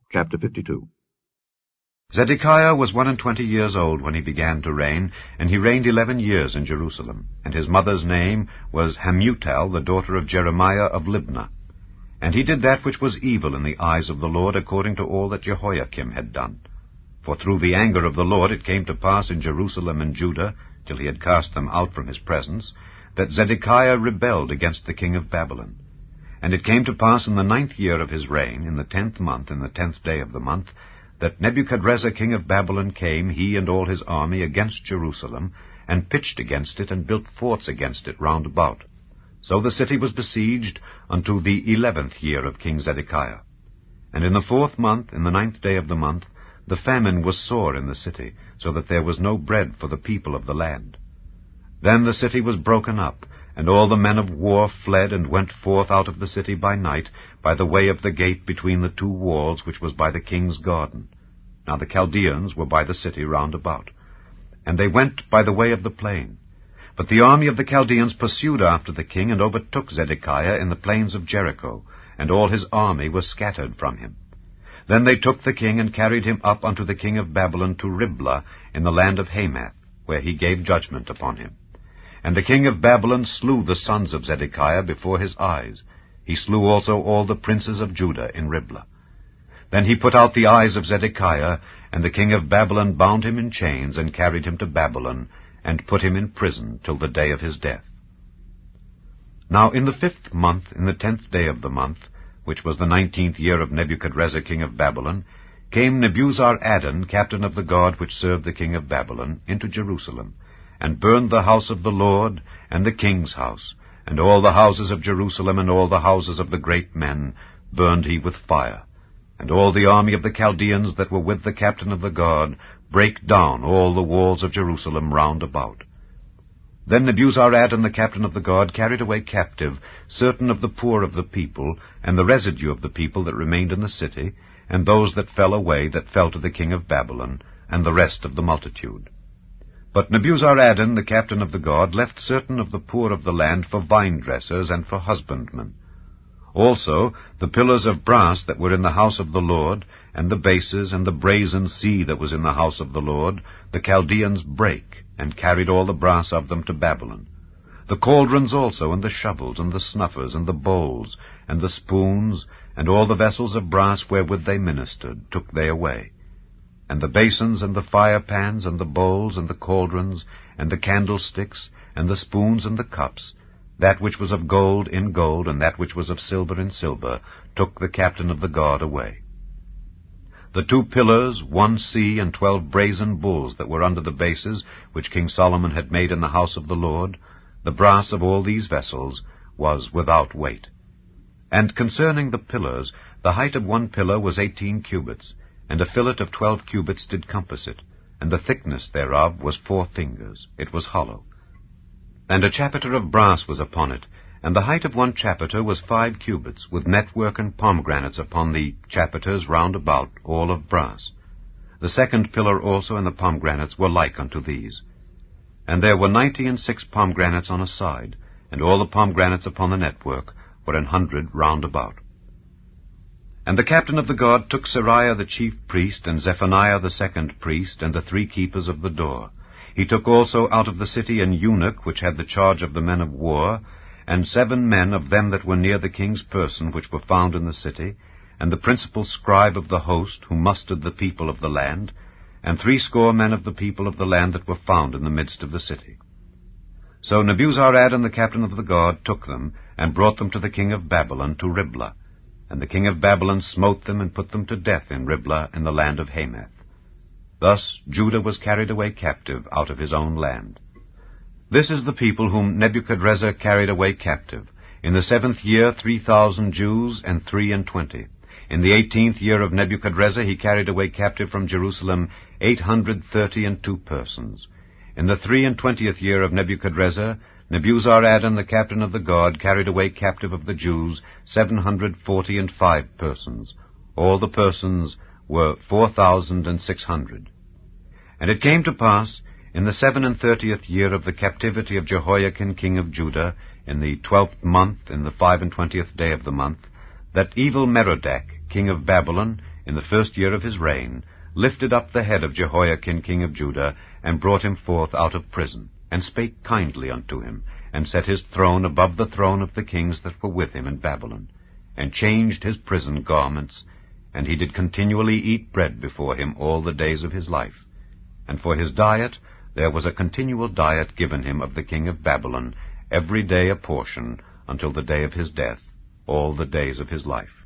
Chapter 52. Zedekiah was 21 years old when he began to reign, and he reigned 11 years in Jerusalem. And his mother's name was Hamutal, the daughter of Jeremiah of Libnah. And he did that which was evil in the eyes of the Lord, according to all that Jehoiakim had done. For through the anger of the Lord it came to pass in Jerusalem and Judah, till he had cast them out from his presence, that Zedekiah rebelled against the king of Babylon. And it came to pass in the 9th year of his reign, in the 10th month, in the 10th day of the month, that Nebuchadrezzar king of Babylon came, he and all his army, against Jerusalem, and pitched against it, and built forts against it round about. So the city was besieged unto the 11th year of King Zedekiah. And in the 4th month, in the 9th day of the month, the famine was sore in the city, so that there was no bread for the people of the land. Then the city was broken up, and all the men of war fled and went forth out of the city by night, by the way of the gate between the two walls, which was by the king's garden. Now the Chaldeans were by the city round about. And they went by the way of the plain. But the army of the Chaldeans pursued after the king, and overtook Zedekiah in the plains of Jericho, and all his army was scattered from him. Then they took the king, and carried him up unto the king of Babylon to Riblah, in the land of Hamath, where he gave judgment upon him. And the king of Babylon slew the sons of Zedekiah before his eyes. He slew also all the princes of Judah in Riblah. Then he put out the eyes of Zedekiah, and the king of Babylon bound him in chains, and carried him to Babylon, and put him in prison till the day of his death. Now in the 5th month, in the 10th day of the month, which was the 19th year of Nebuchadrezzar king of Babylon, came Nebuzaradan, captain of the guard which served the king of Babylon, into Jerusalem, and burned the house of the Lord, and the king's house, and all the houses of Jerusalem, and all the houses of the great men, burned he with fire. And all the army of the Chaldeans that were with the captain of the guard brake down all the walls of Jerusalem round about. Then Nebuzaradan the captain of the guard carried away captive certain of the poor of the people, and the residue of the people that remained in the city, and those that fell away that fell to the king of Babylon, and the rest of the multitude. But Nebuzaradan, the captain of the guard, left certain of the poor of the land for vine-dressers and for husbandmen. Also the pillars of brass that were in the house of the Lord, and the bases, and the brazen sea that was in the house of the Lord, the Chaldeans brake, and carried all the brass of them to Babylon. The cauldrons also, and the shovels, and the snuffers, and the bowls, and the spoons, and all the vessels of brass wherewith they ministered, took they away. And the basins, and the firepans, and the bowls, and the cauldrons, and the candlesticks, and the spoons, and the cups, that which was of gold in gold, and that which was of silver in silver, took the captain of the guard away. The 2 pillars, 1 sea, and 12 brazen bulls that were under the bases, which King Solomon had made in the house of the Lord, the brass of all these vessels was without weight. And concerning the pillars, the height of 1 pillar was 18 cubits, and a fillet of 12 cubits did compass it, and the thickness thereof was 4 fingers. It was hollow. And a chapiter of brass was upon it, and the height of 1 chapiter was 5 cubits, with network and pomegranates upon the chapiters round about, all of brass. The 2nd pillar also and the pomegranates were like unto these. And there were 96 pomegranates on a side, and all the pomegranates upon the network were 100 round about. And the captain of the guard took Seraiah the chief priest, and Zephaniah the 2nd priest, and the 3 keepers of the door. He took also out of the city an eunuch, which had the charge of the men of war, and 7 men of them that were near the king's person, which were found in the city, and the principal scribe of the host, who mustered the people of the land, and 60 men of the people of the land that were found in the midst of the city. So Nebuzaradan the captain of the guard took them, and brought them to the king of Babylon to Riblah. And the king of Babylon smote them, and put them to death in Riblah in the land of Hamath. Thus Judah was carried away captive out of his own land. This is the people whom Nebuchadrezzar carried away captive. In the 7th year 3,000 Jews and 23. In the 18th year of Nebuchadrezzar he carried away captive from Jerusalem 832 persons. In the 23 year of Nebuchadrezzar, Nebuzaradan the captain of the guard carried away captive of the Jews 745 persons. All the persons were 4,600. And it came to pass, in the 37th year of the captivity of Jehoiakim king of Judah, in the 12th month, in the 25th day of the month, that Evil-Merodach king of Babylon, in the 1st year of his reign, lifted up the head of Jehoiakim king of Judah, and brought him forth out of prison, and spake kindly unto him, and set his throne above the throne of the kings that were with him in Babylon, and changed his prison garments, and he did continually eat bread before him all the days of his life. And for his diet there was a continual diet given him of the king of Babylon, every day a portion, until the day of his death, all the days of his life.